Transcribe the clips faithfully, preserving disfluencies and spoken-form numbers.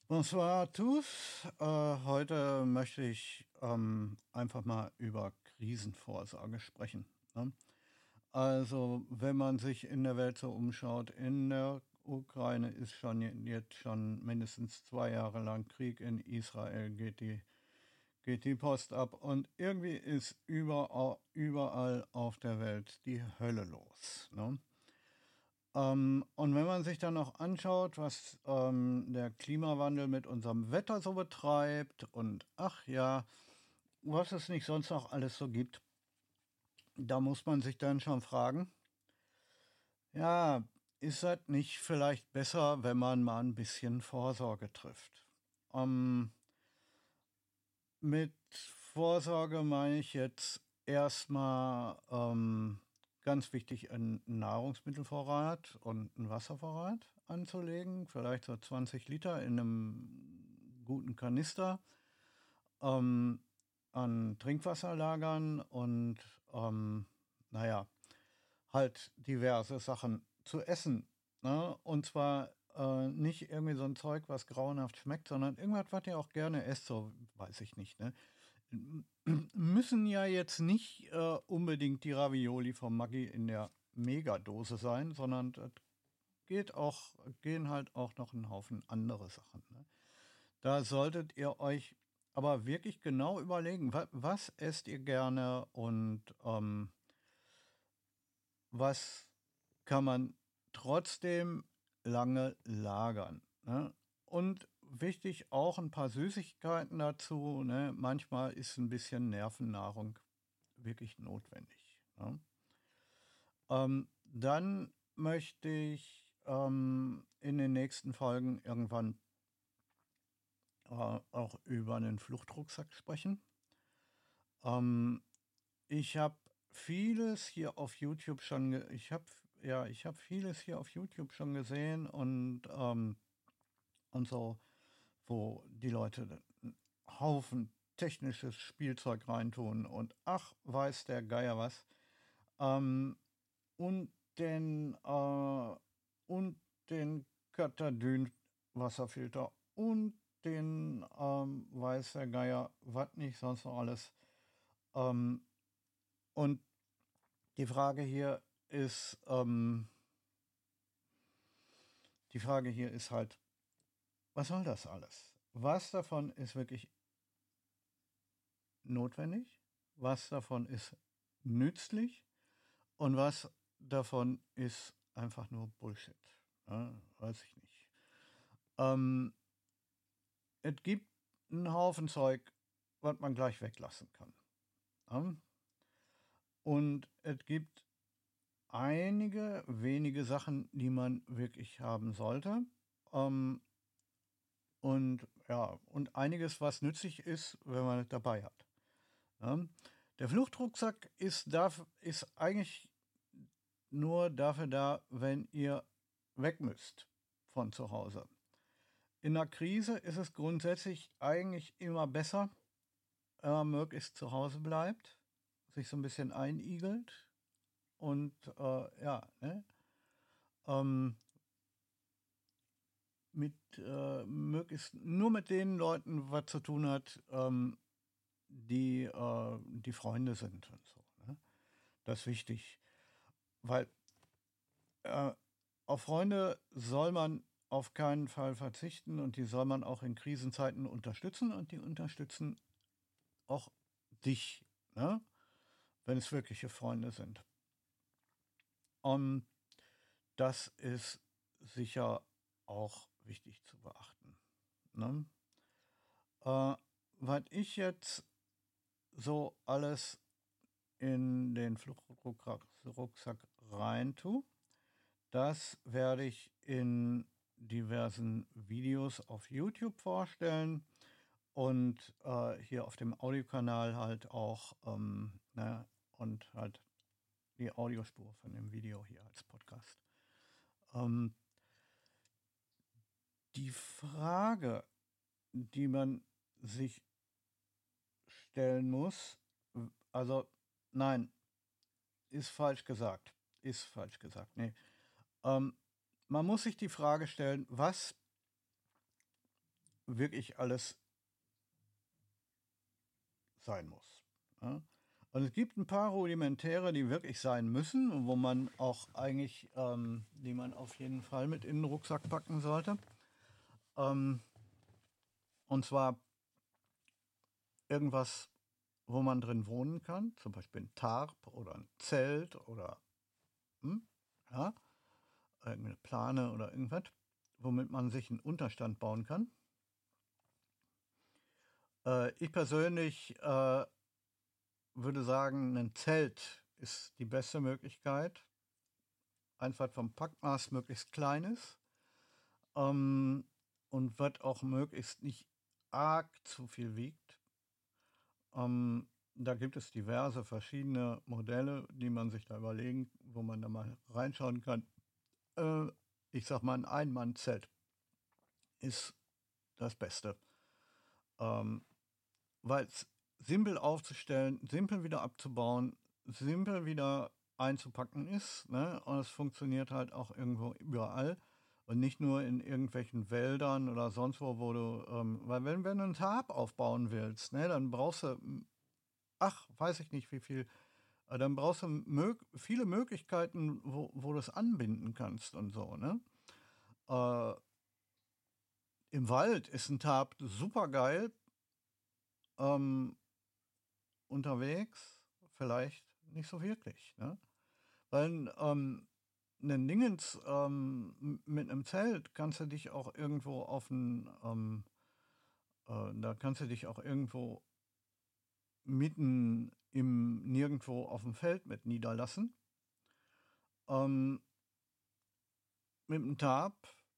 Bonsoir à tous. Äh, heute möchte ich ähm, einfach mal über Krisenvorsorge sprechen. Ne? Also, wenn man sich in der Welt so umschaut, in der Ukraine ist schon je- jetzt schon mindestens zwei Jahre lang Krieg, in Israel geht die, geht die Post ab und irgendwie ist überall, überall auf der Welt die Hölle los. Ne? Ähm, und wenn man sich dann noch anschaut, was ähm, der Klimawandel mit unserem Wetter so betreibt und ach ja, was es nicht sonst noch alles so gibt, da muss man sich dann schon fragen, ja, ist das nicht vielleicht besser, wenn man mal ein bisschen Vorsorge trifft? Ähm, mit Vorsorge meine ich jetzt erstmal ähm, ganz wichtig, einen Nahrungsmittelvorrat und einen Wasservorrat anzulegen, vielleicht so zwanzig Liter in einem guten Kanister, ähm, an Trinkwasser lagern und ähm, naja, halt diverse Sachen zu essen. Ne? Und zwar äh, nicht irgendwie so ein Zeug, was grauenhaft schmeckt, sondern irgendwas, was ihr auch gerne esst, so weiß ich nicht. Ne? Müssen ja jetzt nicht äh, unbedingt die Ravioli vom Maggi in der Megadose sein, sondern das geht auch, gehen halt auch noch ein Haufen andere Sachen. Ne? Da solltet ihr euch aber wirklich genau überlegen, was, was esst ihr gerne und ähm, was kann man trotzdem lange lagern. Ne? Und wichtig auch ein paar Süßigkeiten dazu. Ne? Manchmal ist ein bisschen Nervennahrung wirklich notwendig. Ne? Ähm, dann möchte ich ähm, in den nächsten Folgen irgendwann äh, auch über einen Fluchtrucksack sprechen. Ähm, ich habe vieles hier auf YouTube schon, ge- ich habe ja, ich habe vieles hier auf YouTube schon gesehen und ähm, und so, wo die Leute einen Haufen technisches Spielzeug reintun und ach, weiß der Geier was. Ähm, und den, äh, und den Katadyn-Wasserfilter und den, ähm, weiß der Geier, was nicht sonst noch alles. Ähm, und die Frage hier ist, ähm, die Frage hier ist halt, was soll das alles? Was davon ist wirklich notwendig? Was davon ist nützlich? Und was davon ist einfach nur Bullshit? Ja, weiß ich nicht. Ähm, es gibt einen Haufen Zeug, was man gleich weglassen kann. Ja? Und es gibt einige wenige Sachen, die man wirklich haben sollte. Ähm, und ja, und einiges, was nützlich ist, wenn man es dabei hat. Ja? Der Fluchtrucksack ist, darf, ist eigentlich nur dafür da, wenn ihr weg müsst von zu Hause. In einer Krise ist es grundsätzlich eigentlich immer besser, wenn man möglichst zu Hause bleibt, sich so ein bisschen einigelt und äh, ja, ne, ähm, mit äh, möglichst nur mit den Leuten was zu tun hat, ähm, die, äh, die Freunde sind und so. Ne? Das ist wichtig, weil äh, auf Freunde soll man auf keinen Fall verzichten und die soll man auch in Krisenzeiten unterstützen und die unterstützen auch dich, ne? Wenn es wirkliche Freunde sind. Und das ist sicher auch wichtig zu beachten. Ne? Äh, was ich jetzt so alles in den Fluchtrucksack rein tue, das werde ich in diversen Videos auf YouTube vorstellen und äh, hier auf dem Audiokanal halt auch ähm, ne, und halt die Audiospur von dem Video hier als Podcast. Ähm, die Frage, die man sich stellen muss, also nein, ist falsch gesagt, ist falsch gesagt, nee. Ähm, man muss sich die Frage stellen, was wirklich alles sein muss. Ja? Und es gibt ein paar Rudimentäre, die wirklich sein müssen und wo man auch eigentlich, ähm, die man auf jeden Fall mit in den Rucksack packen sollte. Ähm, und zwar irgendwas, wo man drin wohnen kann, zum Beispiel ein Tarp oder ein Zelt oder hm, ja, irgendeine Plane oder irgendwas, womit man sich einen Unterstand bauen kann. Äh, ich persönlich äh, würde sagen, ein Zelt ist die beste Möglichkeit. Einfach vom Packmaß möglichst klein ist ähm, und was auch möglichst nicht arg zu viel wiegt. Ähm, da gibt es diverse verschiedene Modelle, die man sich da überlegen, wo man da mal reinschauen kann. Äh, ich sag mal, ein Ein-Mann-Zelt ist das Beste. Ähm, Weil es simpel aufzustellen, simpel wieder abzubauen, simpel wieder einzupacken ist. Ne? Und es funktioniert halt auch irgendwo überall. Und nicht nur in irgendwelchen Wäldern oder sonst wo, wo du, ähm, weil wenn, wenn du einen Tarp aufbauen willst, ne, dann brauchst du, ach, weiß ich nicht wie viel, äh, dann brauchst du mög viele Möglichkeiten, wo, wo du es anbinden kannst und so. Ne? Äh, Im Wald ist ein Tarp super geil. Ähm, unterwegs vielleicht nicht so wirklich. Ne? Weil ähm, ein Dingens ähm, m- mit einem Zelt kannst du dich auch irgendwo auf ein, ähm, äh, da kannst du dich auch irgendwo mitten im Nirgendwo auf dem Feld mit niederlassen. Ähm, mit dem Tarp,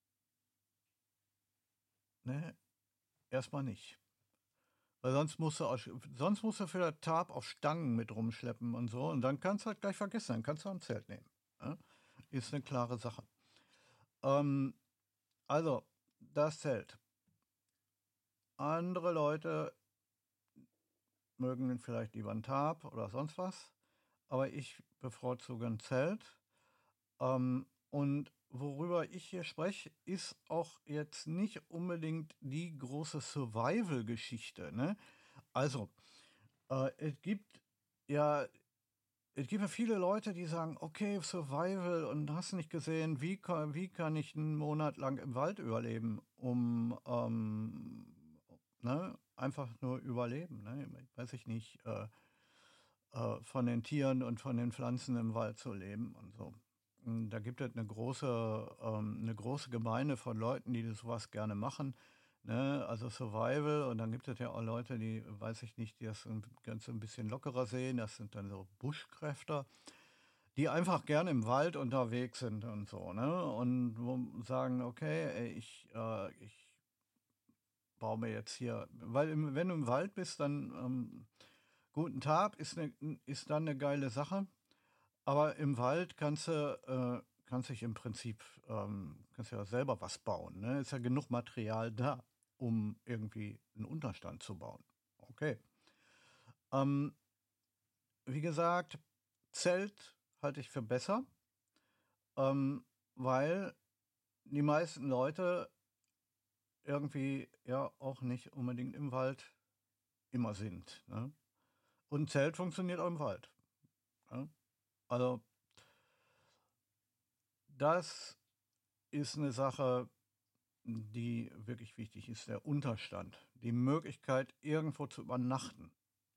ne, erstmal nicht. Weil sonst musst du, auch, sonst musst du für das Tarp auch Stangen mit rumschleppen und so. Und dann kannst du halt gleich vergessen, dann kannst du ein Zelt nehmen. Ne? Ist eine klare Sache. Ähm, also, das Zelt. Andere Leute mögen vielleicht lieber ein Tarp oder sonst was, aber ich bevorzuge ein Zelt. Ähm, und worüber ich hier spreche, ist auch jetzt nicht unbedingt die große Survival-Geschichte. Ne? Also, äh, es gibt ja, es gibt ja viele Leute, die sagen, okay, Survival und hast nicht gesehen, wie kann, wie kann ich einen Monat lang im Wald überleben, um ähm, ne, einfach nur überleben. Ne? Weiß ich nicht, äh, äh, von den Tieren und von den Pflanzen im Wald zu leben und so. Und da gibt es eine große, ähm, eine große Gemeinde von Leuten, die sowas gerne machen. Ne? Also Survival und dann gibt es ja auch Leute, die, weiß ich nicht, die das ein, ganz ein bisschen lockerer sehen. Das sind dann so Buschkräfter, die einfach gerne im Wald unterwegs sind und so. Ne? Und wo sagen, okay, ey, ich, äh, ich baue mir jetzt hier, weil im, wenn du im Wald bist, dann ähm, guten Tag ist, ne, ist dann eine geile Sache. Aber im Wald kannst du, äh, kannst dich im Prinzip, ähm, kannst ja selber was bauen. Ne? Ist ja genug Material da, um irgendwie einen Unterstand zu bauen. Okay. Ähm, Wie gesagt, Zelt halte ich für besser, ähm, weil die meisten Leute irgendwie ja auch nicht unbedingt im Wald immer sind. Ne? Und ein Zelt funktioniert auch im Wald. Ne? Also das ist eine Sache, die wirklich wichtig ist, der Unterstand, die Möglichkeit, irgendwo zu übernachten.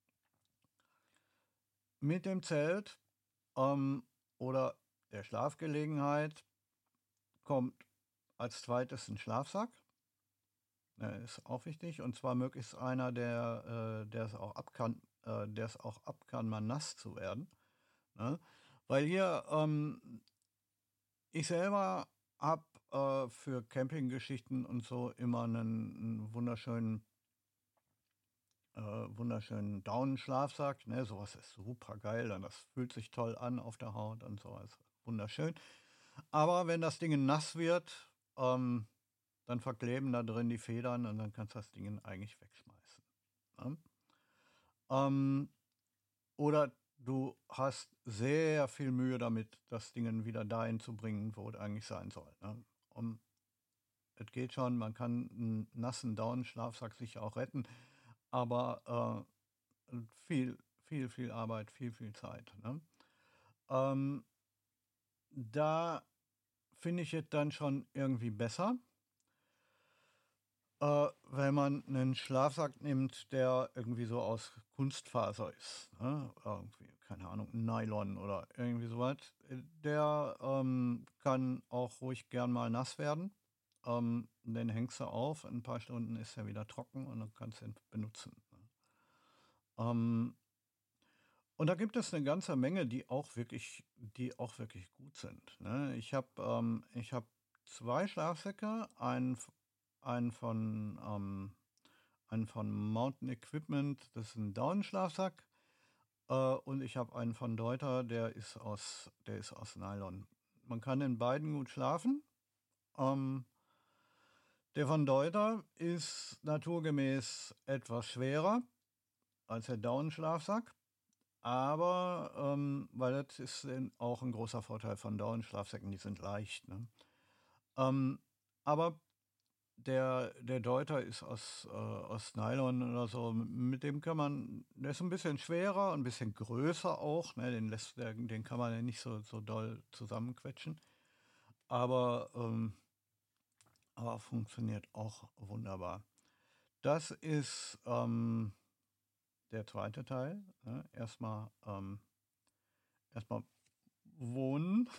Mit dem Zelt ähm, oder der Schlafgelegenheit kommt als zweites ein Schlafsack. Der ist auch wichtig. Und zwar möglichst einer, der, äh, der es auch ab kann, äh, der es auch ab kann, mal nass zu werden. Ne? Weil hier, ähm, ich selber habe äh, für Campinggeschichten und so immer einen, einen wunderschönen äh, wunderschönen Daunenschlafsack, ne? Sowas ist super geil, und das fühlt sich toll an auf der Haut und so, ist wunderschön. Aber wenn das Ding nass wird, ähm, dann verkleben da drin die Federn und dann kannst du das Ding eigentlich wegschmeißen. Ne? Ähm, oder du hast sehr viel Mühe damit, das Ding wieder dahin zu bringen, wo es eigentlich sein soll. Ne? Um, es das geht schon. Man kann einen nassen Daunenschlafsack sicher auch retten, aber äh, viel, viel, viel Arbeit, viel, viel Zeit. Ne? Ähm, da finde ich es dann schon irgendwie besser, äh, wenn man einen Schlafsack nimmt, der irgendwie so aus Kunstfaser ist. Ne? Irgendwie, keine Ahnung, Nylon oder irgendwie sowas. Äh, Der ähm, kann auch ruhig gern mal nass werden. Ähm, den hängst du auf, in ein paar Stunden ist er wieder trocken und dann kannst du ihn benutzen. Ne? Ähm, und da gibt es eine ganze Menge, die auch wirklich, die auch wirklich gut sind. Ne? Ich habe ähm, ich hab zwei Schlafsäcke, einen, f- einen von ähm, einen von Mountain Equipment, das ist ein Daunenschlafsack. Äh, und ich habe einen von Deuter, der ist aus, der ist aus Nylon. Man kann in beiden gut schlafen. Ähm, der von Deuter ist naturgemäß etwas schwerer als der Daunenschlafsack. Aber, ähm, weil das ist in- auch ein großer Vorteil von Daunenschlafsäcken, die sind leicht. Ne? Ähm, aber Der, der Deuter ist aus, äh, aus Nylon oder so. Mit dem kann man, der ist ein bisschen schwerer, ein bisschen größer auch. Ne? Den, lässt, der, den kann man ja nicht so, so doll zusammenquetschen. Aber, ähm, aber funktioniert auch wunderbar. Das ist ähm, der zweite Teil. Ne? Erstmal, ähm, erstmal wohnen,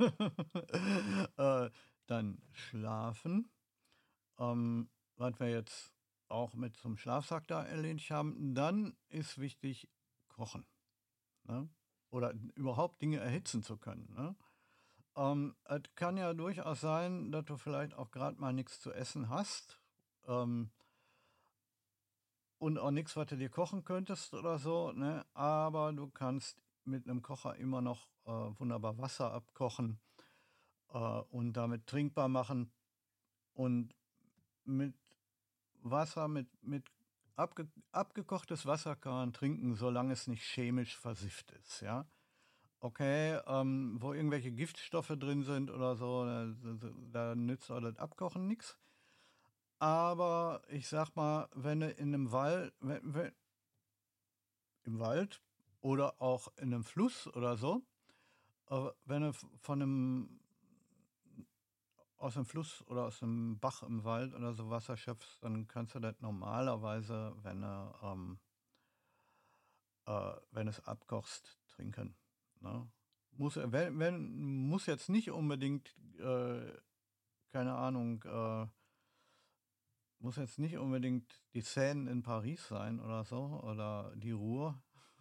äh, dann schlafen. Ähm, was wir jetzt auch mit zum Schlafsack da erledigt haben, dann ist wichtig kochen. Ne? Oder überhaupt Dinge erhitzen zu können. Ne? Ähm, es kann ja durchaus sein, dass du vielleicht auch gerade mal nichts zu essen hast ähm, und auch nichts, was du dir kochen könntest oder so. Ne? Aber du kannst mit einem Kocher immer noch äh, wunderbar Wasser abkochen äh, und damit trinkbar machen. Und mit Wasser, mit, mit abge, abgekochtes Wasser kann man trinken, solange es nicht chemisch versifft ist, ja. Okay, ähm, wo irgendwelche Giftstoffe drin sind oder so, da, da, da nützt auch das Abkochen nichts. Aber ich sag mal, wenn du in einem Wald, wenn, wenn, im Wald oder auch in einem Fluss oder so, äh, wenn du f- von einem aus einem Fluss oder aus einem Bach im Wald oder so Wasser schöpfst, dann kannst du das normalerweise, wenn du ähm, äh, wenn es abkochst, trinken. Ne? Muss, wenn, wenn, muss jetzt nicht unbedingt, äh, keine Ahnung, äh, muss jetzt nicht unbedingt die Seine in Paris sein oder so, oder die Ruhr,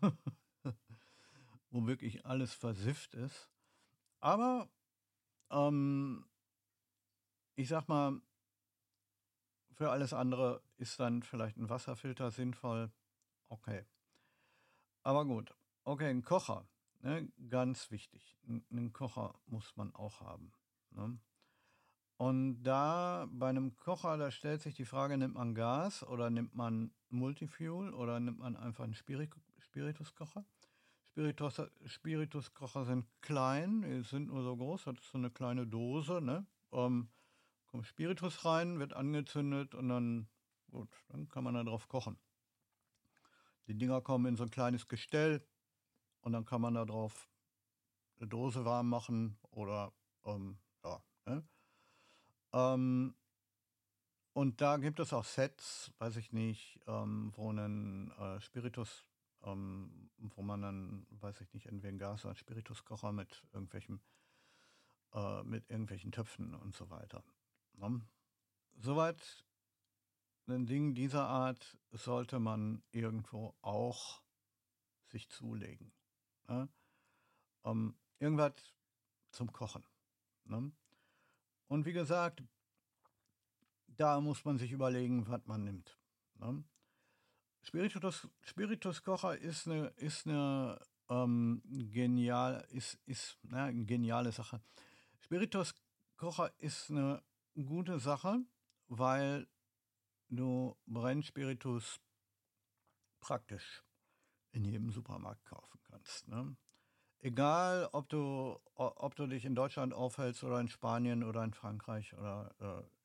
wo wirklich alles versifft ist. Aber ähm, ich sag mal, für alles andere ist dann vielleicht ein Wasserfilter sinnvoll. Okay. Aber gut. Okay, ein Kocher. Ne? Ganz wichtig. N- Einen Kocher muss man auch haben. Ne? Und da bei einem Kocher, da stellt sich die Frage, nimmt man Gas oder nimmt man Multifuel oder nimmt man einfach einen Spiri Spirituskocher? Spiritus, Spirituskocher sind klein, die sind nur so groß, das ist so eine kleine Dose. Ne? Ähm, kommt Spiritus rein, wird angezündet und dann, gut, dann kann man da drauf kochen. Die Dinger kommen in so ein kleines Gestell und dann kann man da drauf eine Dose warm machen oder ähm, ja. Ne? Ähm, und da gibt es auch Sets, weiß ich nicht, ähm, wo ein äh, Spiritus, ähm, wo man dann, weiß ich nicht, entweder einen Gas- oder einen Spirituskocher mit irgendwelchen, äh, mit irgendwelchen Töpfen und so weiter. Ne? Soweit ein Ding dieser Art sollte man irgendwo auch sich zulegen. Ne? Ähm, irgendwas zum Kochen. Ne? Und wie gesagt, da muss man sich überlegen, was man nimmt. Ne? Spiritus, Spirituskocher ist eine, ist eine ähm, genial, ist, ist na, eine geniale Sache. Spirituskocher ist eine gute Sache, weil du Brennspiritus praktisch in jedem Supermarkt kaufen kannst. Ne? Egal, ob du, o- ob du dich in Deutschland aufhältst oder in Spanien oder in Frankreich oder äh,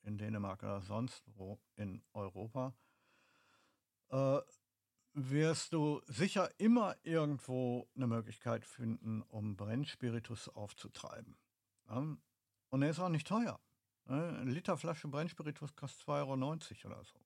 in Dänemark oder sonst wo in Europa, äh, wirst du sicher immer irgendwo eine Möglichkeit finden, um Brennspiritus aufzutreiben. Ja? Und er ist auch nicht teuer. Ne? Eine Liter Flasche Brennspiritus kostet zwei Euro neunzig oder so.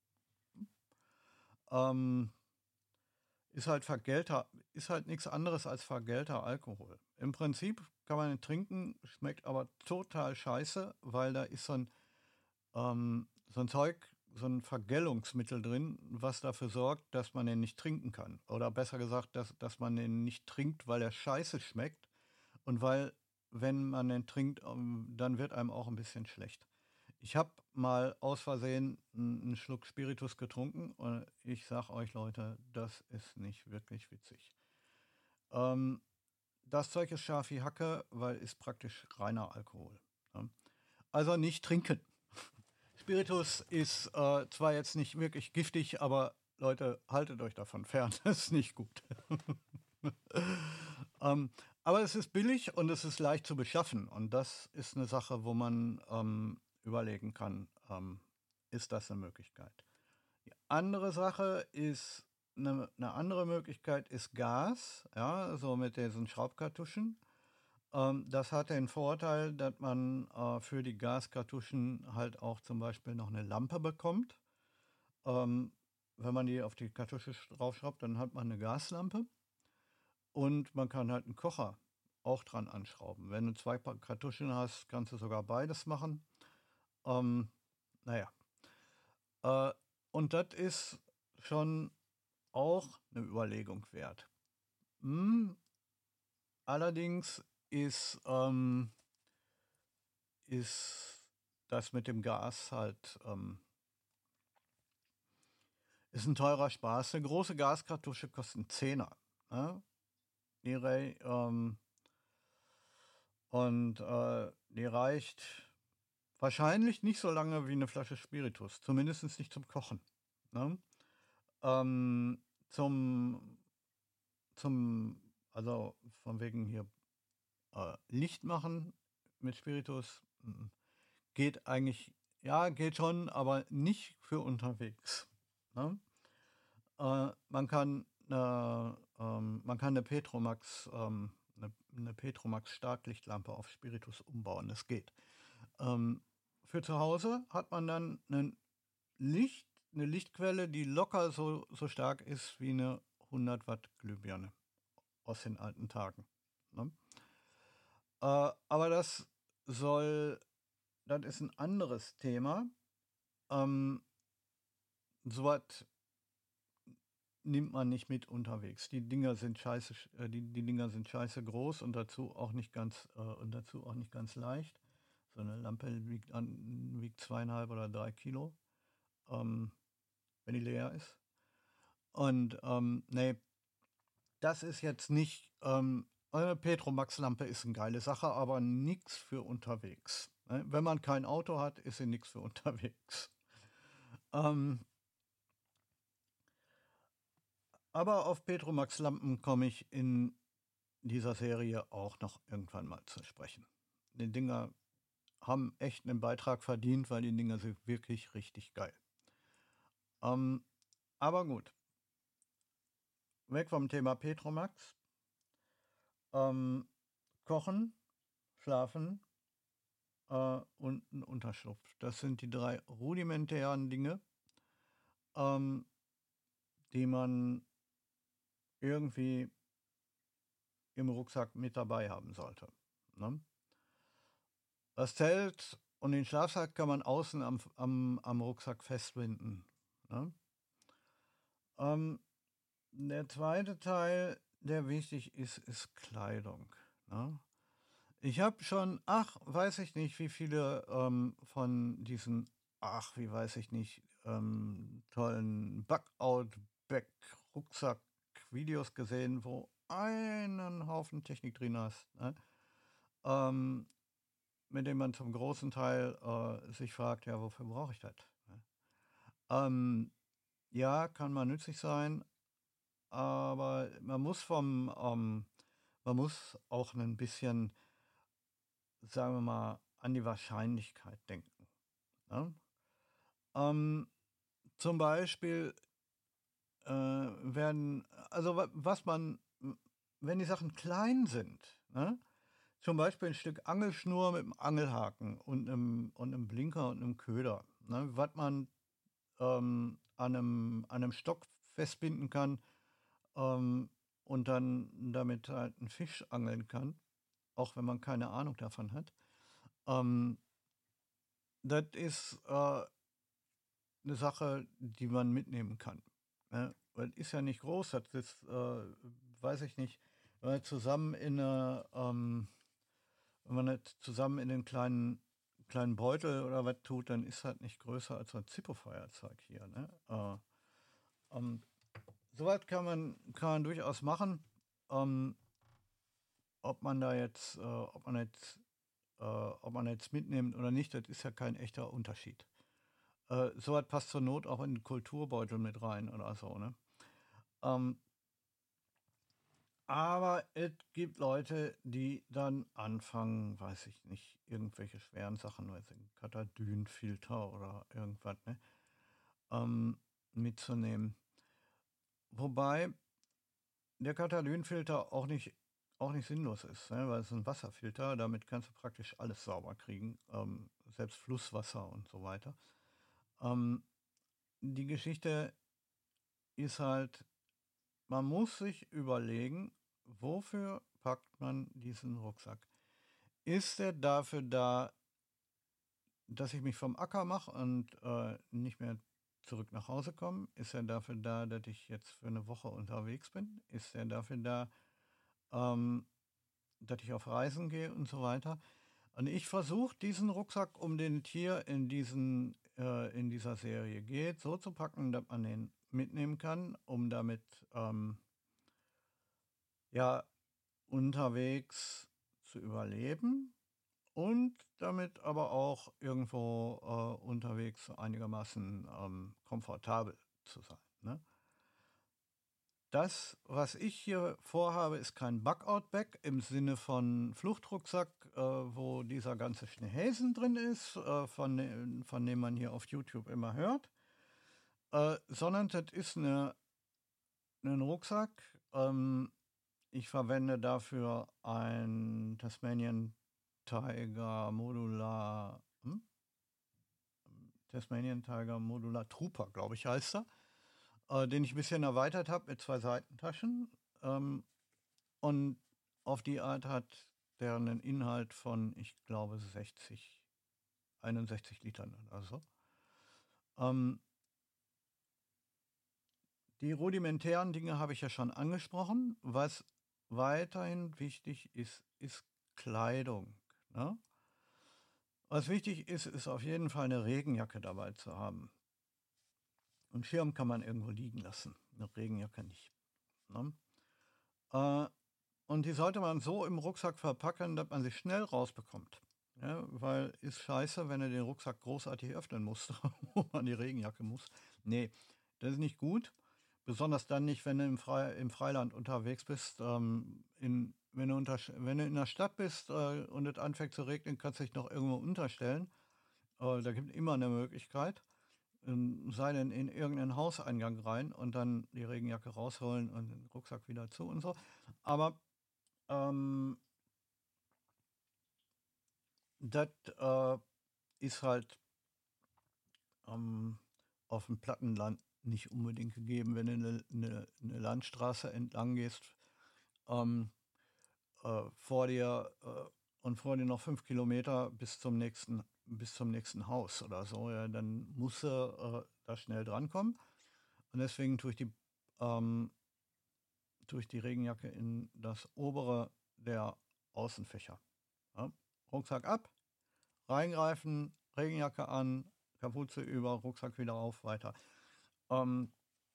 Ähm, ist halt vergelter, ist halt nichts anderes als vergelter Alkohol. Im Prinzip kann man ihn trinken, schmeckt aber total scheiße, weil da ist so ein, ähm, so ein Zeug, so ein Vergällungsmittel drin, was dafür sorgt, dass man den nicht trinken kann. Oder besser gesagt, dass, dass man den nicht trinkt, weil er scheiße schmeckt und weil, wenn man den trinkt, ähm, dann wird einem auch ein bisschen schlecht. Ich habe mal aus Versehen einen einen Schluck Spiritus getrunken und ich sag euch Leute, das ist nicht wirklich witzig. Ähm, das Zeug ist scharf wie Hacke, weil ist praktisch reiner Alkohol. Ne? Also nicht trinken. Spiritus ist äh, zwar jetzt nicht wirklich giftig, aber Leute, haltet euch davon fern. Das ist nicht gut. ähm, aber es ist billig und es ist leicht zu beschaffen. Und das ist eine Sache, wo man ähm, überlegen kann, ähm, ist das eine Möglichkeit. Die andere Sache ist, eine, eine andere Möglichkeit ist Gas, ja, so mit diesen Schraubkartuschen. Ähm, das hat den Vorteil, dass man äh, für die Gaskartuschen halt auch zum Beispiel noch eine Lampe bekommt. Ähm, wenn man die auf die Kartusche sch- draufschraubt, dann hat man eine Gaslampe und man kann halt einen Kocher auch dran anschrauben. Wenn du zwei Pa- Kartuschen hast, kannst du sogar beides machen. Ähm, naja, äh, und das ist schon auch eine Überlegung wert. Hm, allerdings ist, ähm, ist das mit dem Gas halt ähm, ist ein teurer Spaß. Eine große Gaskartusche kostet einen Zehner. Ne? Die, rei- ähm, und äh, die reicht wahrscheinlich nicht so lange wie eine Flasche Spiritus. Zumindest nicht zum Kochen. Ne? Ähm, zum, zum, also von wegen hier äh, Licht machen mit Spiritus mm, geht eigentlich, ja, geht schon, aber nicht für unterwegs. Ne? Äh, man kann eine, ähm, man kann eine Petromax, ähm, eine, eine Petromax Starklichtlampe auf Spiritus umbauen. Das geht. Ähm, für zu Hause hat man dann ein Licht, eine Lichtquelle, die locker so, so stark ist wie eine hundert Watt Glühbirne aus den alten Tagen. Ne? Äh, aber das soll, das ist ein anderes Thema. Ähm, so was nimmt man nicht mit unterwegs. Die Dinger sind scheiße, sch- äh, die, die Dinger sind scheiße groß und dazu auch nicht ganz, äh, und dazu auch nicht ganz leicht. So eine Lampe wiegt, an, wiegt zweieinhalb oder drei Kilo, ähm, wenn die leer ist. Und ähm, nee, das ist jetzt nicht, ähm, eine Petromax-Lampe ist eine geile Sache, aber nichts für unterwegs. Ne? Wenn man kein Auto hat, ist sie nichts für unterwegs. Ähm, aber auf Petromax-Lampen komme ich in dieser Serie auch noch irgendwann mal zu sprechen. Die Dinger haben echt einen Beitrag verdient, weil die Dinger sind wirklich richtig geil. Ähm, aber gut, weg vom Thema Petromax. Ähm, kochen, schlafen äh, und ein Unterschlupf. Das sind die drei rudimentären Dinge, ähm, die man irgendwie im Rucksack mit dabei haben sollte. Ne? Das Zelt und den Schlafsack kann man außen am, am, am Rucksack festbinden. Ne? Ähm, der zweite Teil, der wichtig ist, ist Kleidung. Ne? Ich habe schon, ach, weiß ich nicht, wie viele ähm, von diesen, ach, wie weiß ich nicht, ähm, tollen Bug-Out-Back-Rucksack-Videos gesehen, wo einen Haufen Technik drin hast, ne? ähm, mit dem man zum großen Teil äh, sich fragt, ja, wofür brauche ich das? Ne? Ähm, ja, kann mal nützlich sein, aber man muss vom, ähm, man muss auch ein bisschen, sagen wir mal, an die Wahrscheinlichkeit denken. Ne? Ähm, zum Beispiel äh, werden, also wa- was man, wenn die Sachen klein sind, ne? Zum Beispiel ein Stück Angelschnur mit einem Angelhaken und einem, und einem Blinker und einem Köder, ne? Was man ähm, an, einem, an einem Stock festbinden kann ähm, und dann damit halt einen Fisch angeln kann, auch wenn man keine Ahnung davon hat. Ähm, das ist äh, eine Sache, die man mitnehmen kann. Ne? Weil ist ja nicht groß, das ist, äh, weiß ich nicht, wenn man zusammen in eine, ähm, wenn man das zusammen in den kleinen, kleinen Beutel oder was tut, dann ist das nicht größer als so ein Zippo-Feuerzeug hier. Ne? Äh, ähm, Soweit kann man, kann man durchaus machen. Ähm, ob man da jetzt, äh, ob man jetzt, äh, ob man jetzt mitnimmt oder nicht, das ist ja kein echter Unterschied. Äh, Soweit passt zur Not auch in den Kulturbeutel mit rein oder so, ne? Ähm, aber es gibt Leute, die dann anfangen, weiß ich nicht, irgendwelche schweren Sachen, weiß ich, nicht, Katadynfilter oder irgendwas, ne, ähm, mitzunehmen. Wobei der Katadynfilter auch nicht, auch nicht sinnlos ist, ne, weil es ist ein Wasserfilter, damit kannst du praktisch alles sauber kriegen, ähm, selbst Flusswasser und so weiter. Ähm, die Geschichte ist halt, man muss sich überlegen, wofür packt man diesen Rucksack? Ist er dafür da, dass ich mich vom Acker mache und äh, nicht mehr zurück nach Hause komme? Ist er dafür da, dass ich jetzt für eine Woche unterwegs bin? Ist er dafür da, ähm, dass ich auf Reisen gehe und so weiter? Und ich versuche diesen Rucksack, um den es hier in, diesen, äh, in dieser Serie geht, so zu packen, dass man den mitnehmen kann, um damit ähm, ja, unterwegs zu überleben und damit aber auch irgendwo äh, unterwegs einigermaßen ähm, komfortabel zu sein. Ne? Das, was ich hier vorhabe, ist kein Bug-out-Bag im Sinne von Fluchtrucksack, äh, wo dieser ganze Schneehäsen drin ist, äh, von, de- von dem man hier auf YouTube immer hört, äh, sondern das ist eine, ein Rucksack. Ähm, ich verwende dafür ein Tasmanian Tiger Modular, hm? Tasmanian Tiger Modular Trooper, glaube ich, heißt er, äh, den ich ein bisschen erweitert habe mit zwei Seitentaschen. Ähm, und auf die Art hat der einen Inhalt von, ich glaube, sechzig, einundsechzig Litern oder so. Ähm, die rudimentären Dinge habe ich ja schon angesprochen. Was weiterhin wichtig ist, ist Kleidung. Ne? Was wichtig ist, ist auf jeden Fall eine Regenjacke dabei zu haben. Einen Schirm kann man irgendwo liegen lassen, eine Regenjacke nicht. Ne? Äh, und die sollte man so im Rucksack verpacken, dass man sie schnell rausbekommt. Ja, weil ist scheiße, wenn du den Rucksack großartig öffnen musst, wo man die Regenjacke muss. Nee, das ist nicht gut. Besonders dann nicht, wenn du im, Fre im Freiland unterwegs bist. Ähm, in, wenn, du unter wenn du in der Stadt bist äh, und es anfängt zu regnen, kannst du dich noch irgendwo unterstellen. Äh, da gibt es immer eine Möglichkeit. Ähm, sei denn in irgendeinen Hauseingang rein und dann die Regenjacke rausholen und den Rucksack wieder zu und so. Aber ähm, das äh, ist halt ähm, auf dem Plattenland nicht unbedingt gegeben, wenn du eine, eine, eine Landstraße entlang gehst. Ähm, äh, vor dir äh, und vor dir noch fünf Kilometer bis zum nächsten, bis zum nächsten Haus oder so, ja, dann musst du äh, da schnell drankommen. Und deswegen tue ich die, ähm, tue ich die Regenjacke in das obere der Außenfächer. Ja. Rucksack ab, reingreifen, Regenjacke an, Kapuze über, Rucksack wieder auf, weiter. Ähm,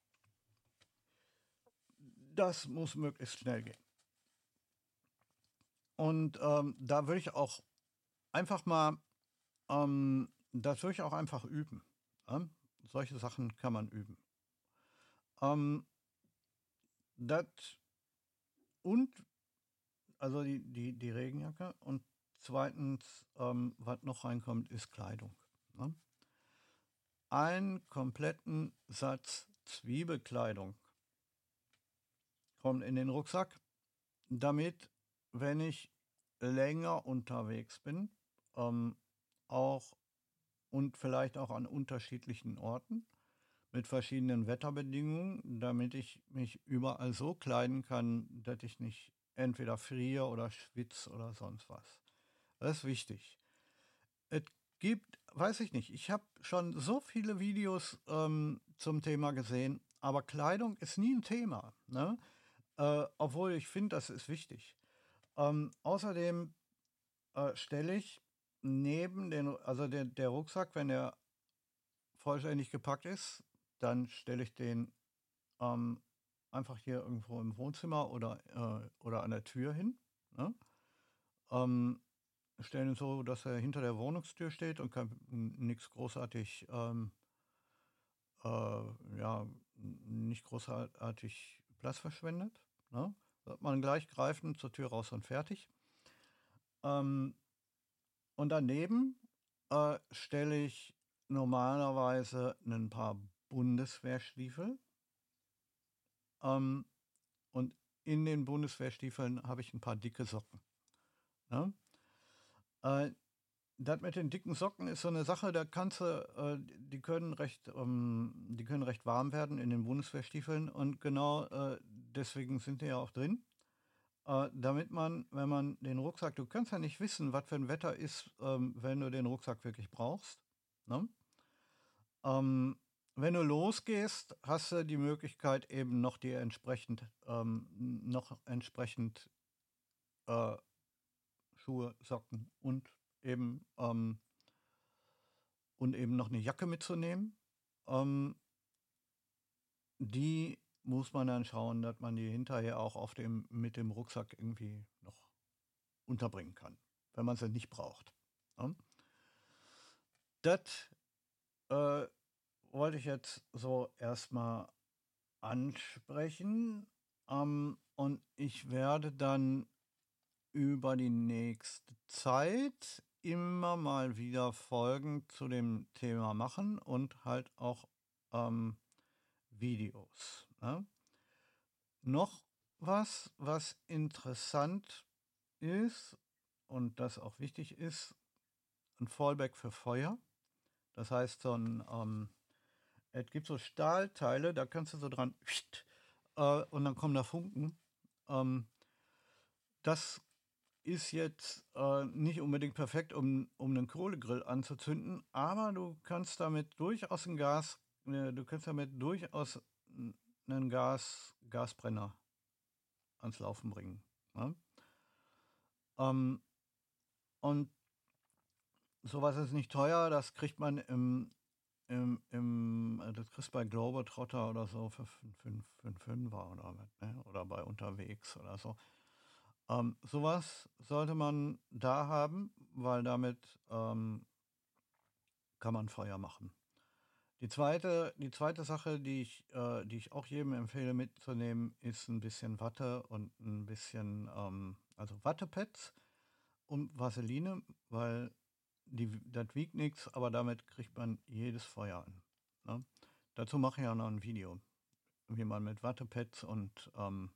das muss möglichst schnell gehen. Und ähm, da würde ich auch einfach mal, ähm, das würde ich auch einfach üben. Ja? Solche Sachen kann man üben. Ähm, das und, also die, die, die Regenjacke und zweitens, ähm, was noch reinkommt, ist Kleidung. Ne? einen kompletten Satz Zwiebelkleidung kommt in den Rucksack, damit, wenn ich länger unterwegs bin, ähm, auch und vielleicht auch an unterschiedlichen Orten mit verschiedenen Wetterbedingungen, damit ich mich überall so kleiden kann, dass ich nicht entweder friere oder schwitze oder sonst was. Das ist wichtig. Es gibt, weiß ich nicht, ich habe schon so viele Videos ähm, zum Thema gesehen, aber Kleidung ist nie ein Thema, ne? Äh, obwohl ich finde, das ist wichtig. Ähm, außerdem äh, stelle ich neben den, also der, der Rucksack, wenn er vollständig gepackt ist, dann stelle ich den ähm, einfach hier irgendwo im Wohnzimmer oder, äh, oder an der Tür hin. Ne? Ähm, stellen ihn so, dass er hinter der Wohnungstür steht und nichts großartig, ähm, äh, ja, nicht großartig Platz verschwendet. Ne? Wird man gleich greifen, zur Tür raus und fertig. Ähm, und daneben äh, stelle ich normalerweise ein paar Bundeswehrstiefel. Ähm, und in den Bundeswehrstiefeln habe ich ein paar dicke Socken. Ne? Äh, das mit den dicken Socken ist so eine Sache, da kannst du, äh, die können recht, ähm, die können recht warm werden in den Bundeswehrstiefeln und genau äh, deswegen sind die ja auch drin. Äh, damit man, wenn man den Rucksack, du kannst ja nicht wissen, was für ein Wetter ist, ähm, wenn du den Rucksack wirklich brauchst. Ne? Ähm, wenn du losgehst, hast du die Möglichkeit eben noch die entsprechend, ähm, noch entsprechend äh, Schuhe, Socken und eben ähm, und eben noch eine Jacke mitzunehmen. Ähm, die muss man dann schauen, dass man die hinterher auch auf dem, mit dem Rucksack irgendwie noch unterbringen kann, wenn man sie nicht braucht. Ne? Das äh, wollte ich jetzt so erstmal ansprechen. Ähm, und ich werde dann über die nächste Zeit immer mal wieder Folgen zu dem Thema machen und halt auch ähm, Videos. Ne? Noch was, was interessant ist und das auch wichtig ist, ein Fallback für Feuer. Das heißt, so ein, ähm, es gibt so Stahlteile, da kannst du so dran äh, und dann kommen da Funken. Ähm, das ist jetzt äh, nicht unbedingt perfekt, um, um einen Kohlegrill anzuzünden, aber du kannst damit durchaus ein Gas, äh, du kannst damit durchaus einen Gas, Gasbrenner ans Laufen bringen. Ne? Ähm, und sowas ist nicht teuer, das kriegt man im, im, im äh, das kriegst du bei Globetrotter oder so für fünf Fünfer oder was, ne? Oder bei unterwegs oder so. Ähm, sowas sollte man da haben, weil damit ähm, kann man Feuer machen. Die zweite, die zweite Sache, die ich, äh, die ich auch jedem empfehle mitzunehmen, ist ein bisschen Watte und ein bisschen, ähm, also Wattepads und Vaseline, weil die, das wiegt nichts, aber damit kriegt man jedes Feuer an. Ne? Dazu mache ich ja noch ein Video, wie man mit Wattepads und ähm,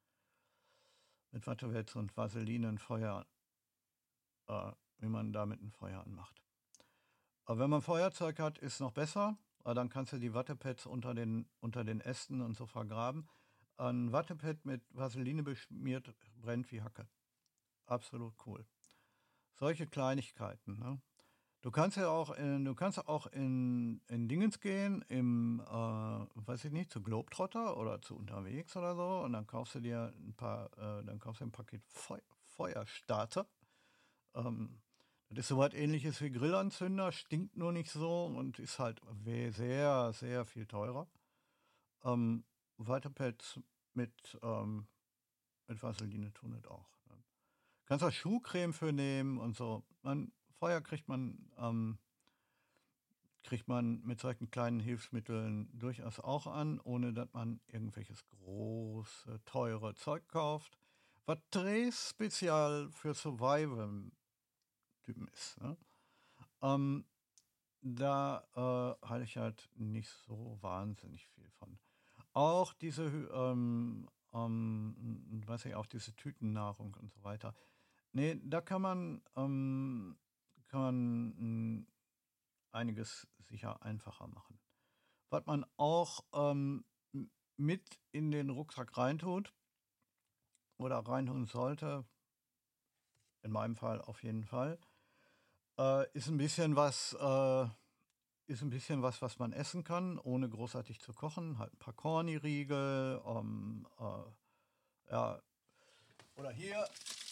mit Wattepads und Vaseline ein Feuer, äh, wie man damit ein Feuer anmacht. Aber wenn man Feuerzeug hat, ist noch besser, weil dann kannst du die Wattepads unter den, unter den Ästen und so vergraben. Ein Wattepad mit Vaseline beschmiert brennt wie Hacke. Absolut cool. Solche Kleinigkeiten. Ne? Du kannst ja auch in, du kannst auch in, in Dingens gehen, im, äh, weiß ich nicht, zu Globetrotter oder zu unterwegs oder so, und dann kaufst du dir ein paar, äh, dann kaufst du ein Paket Feu Feuerstarter. Ähm, das ist so was ähnliches wie Grillanzünder, stinkt nur nicht so und ist halt we- sehr, sehr viel teurer. Ähm, Wattepads mit, ähm, mit Vaseline tun das auch. Ne? Kannst auch Schuhcreme für nehmen und so. Man, Feuer kriegt man, ähm, kriegt man mit solchen kleinen Hilfsmitteln durchaus auch an, ohne dass man irgendwelches große, teure Zeug kauft. Was Drehs spezial für Survival-Typen ist. Ne? Ähm, da äh, halte ich halt nicht so wahnsinnig viel von. Auch diese, Hü- ähm, ähm, weiß ich, auch diese Tütennahrung und so weiter. Nee, da kann man, ähm, kann man mh, einiges sicher einfacher machen. Was man auch ähm, m- mit in den Rucksack reintut oder reintun sollte, in meinem Fall auf jeden Fall, äh, ist ein bisschen was, äh, ist ein bisschen was, was man essen kann, ohne großartig zu kochen. Halt ein paar Corny-Riegel, ähm, äh, ja, oder hier,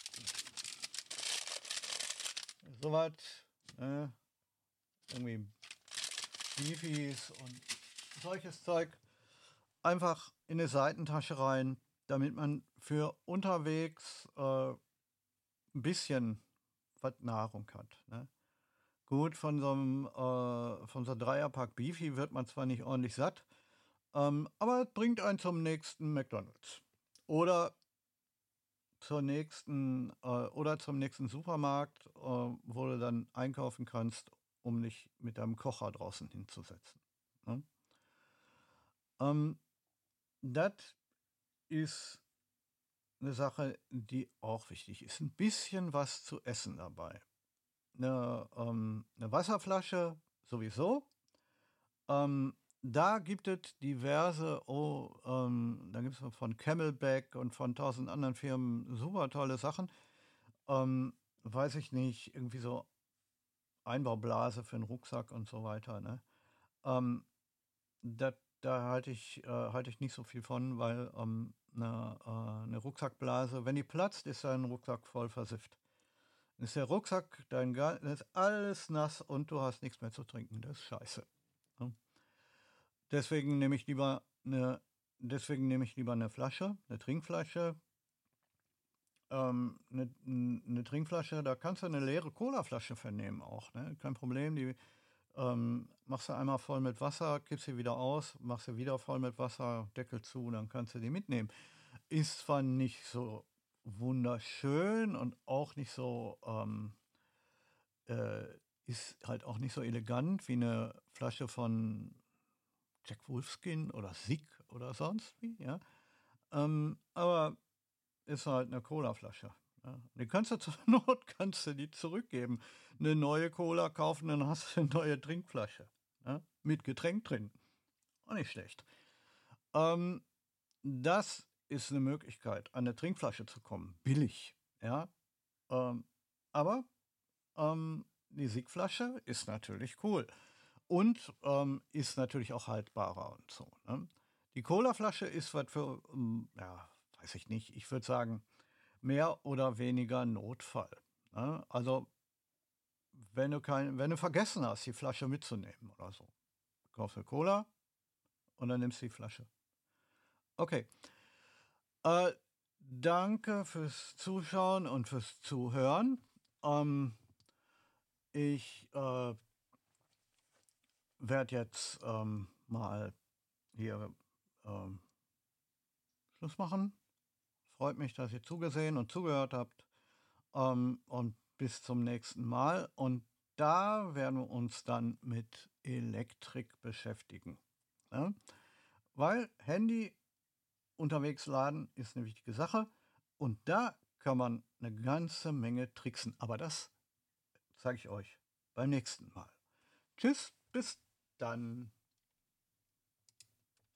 sowas, äh, irgendwie Beefies und solches Zeug. Einfach in eine Seitentasche rein, damit man für unterwegs äh, ein bisschen was Nahrung hat. Ne? Gut, von so einem äh, von so einem Dreierpack Beefy wird man zwar nicht ordentlich satt, ähm, aber es bringt einen zum nächsten McDonald's. Oder zur nächsten äh, oder zum nächsten Supermarkt, äh, wo du dann einkaufen kannst, um dich mit deinem Kocher draußen hinzusetzen. Ne? Ähm, das ist eine Sache, die auch wichtig ist. Ein bisschen was zu essen dabei. Eine, ähm, eine Wasserflasche sowieso. Ähm, da gibt es diverse, oh, ähm, da gibt es von Camelback und von tausend anderen Firmen super tolle Sachen. Ähm, weiß ich nicht, irgendwie so Einbaublase für einen Rucksack und so weiter. Ne? Ähm, da da halte ich, äh, halte ich nicht so viel von, weil ähm, eine, äh, eine Rucksackblase, wenn die platzt, ist dein Rucksack voll versifft. Dann ist der Rucksack, dein Ga dann ist alles nass und du hast nichts mehr zu trinken. Das ist scheiße. Ne? Deswegen nehme ich lieber eine, deswegen nehme ich lieber eine Flasche, eine Trinkflasche. Ähm, eine, eine Trinkflasche, da kannst du eine leere Colaflasche vernehmen auch. Ne? Kein Problem. Die ähm, machst du einmal voll mit Wasser, kippst sie wieder aus, machst sie wieder voll mit Wasser, Deckel zu, dann kannst du die mitnehmen. Ist zwar nicht so wunderschön und auch nicht so, ähm, äh, ist halt auch nicht so elegant wie eine Flasche von Jack Wolfskin oder Sig oder sonst wie, ja. Ähm, aber ist halt eine Colaflasche. Ja. Die kannst du zur Not kannst du die zurückgeben. Eine neue Cola kaufen, dann hast du eine neue Trinkflasche. Ja, mit Getränk drin. Auch nicht schlecht. Ähm, das ist eine Möglichkeit, an eine Trinkflasche zu kommen. Billig. Ja. Ähm, aber ähm, die Siegflasche ist natürlich cool. Und ähm, ist natürlich auch haltbarer und so. Ne? Die Colaflasche ist was für, ähm, ja, weiß ich nicht, ich würde sagen, mehr oder weniger Notfall. Ne? Also, wenn du, kein, wenn du vergessen hast, die Flasche mitzunehmen oder so, kaufst du Cola und dann nimmst du die Flasche. Okay. Äh, danke fürs Zuschauen und fürs Zuhören. Ähm, ich äh, werde jetzt ähm, mal hier ähm, Schluss machen. Freut mich, dass ihr zugesehen und zugehört habt. Ähm, und bis zum nächsten Mal. Und da werden wir uns dann mit Elektrik beschäftigen. Ne? Weil Handy unterwegs laden ist eine wichtige Sache. Und da kann man eine ganze Menge tricksen. Aber das zeige ich euch beim nächsten Mal. Tschüss, bis dann.